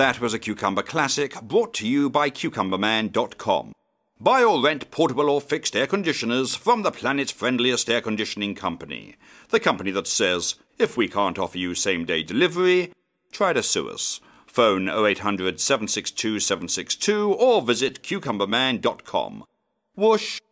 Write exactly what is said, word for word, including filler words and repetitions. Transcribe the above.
That was a Cucumber Classic, brought to you by cucumber man dot com. Buy or rent portable or fixed air conditioners from the planet's friendliest air conditioning company. The company that says, if we can't offer you same-day delivery, try to sue us. Phone oh eight hundred, seven six two, seven six two or visit cucumber man dot com. Whoosh!